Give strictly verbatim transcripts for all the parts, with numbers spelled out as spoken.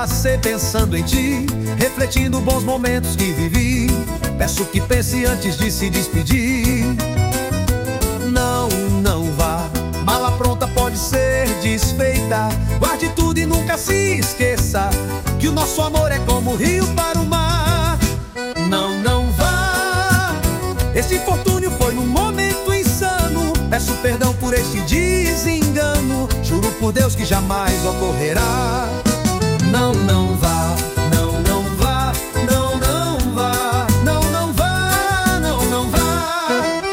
passei pensando em ti, refletindo bons momentos que vivi. Peço que pense antes de se despedir. Não, não vá, mala pronta pode ser desfeita. Guarde tudo e nunca se esqueça que o nosso amor é como o rio para o mar. Não, não vá, esse infortúnio foi num momento insano. Peço perdão por este desengano, juro por Deus que jamais ocorrerá. Não, não vá, não, não vá, não, não vá, não, não vá, não, não vá.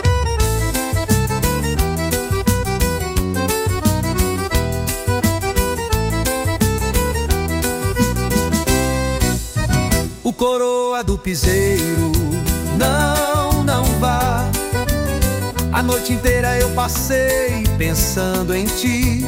O coroa do piseiro, não, não vá. A noite inteira eu passei pensando em ti,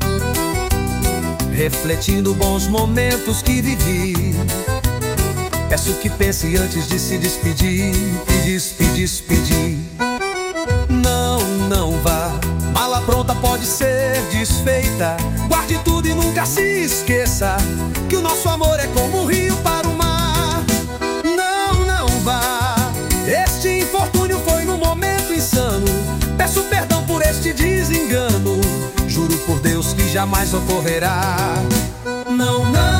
refletindo bons momentos que vivi. Peço que pense antes de se despedir, e despedir, despedir. Não, não vá, mala pronta pode ser desfeita. Guarde tudo e nunca se esqueça que o nosso amor é como um rio para o mar. Não, não vá, este infortúnio foi num momento insano. Peço perdão por este desengano, juro por Deus que jamais ocorrerá. Não, não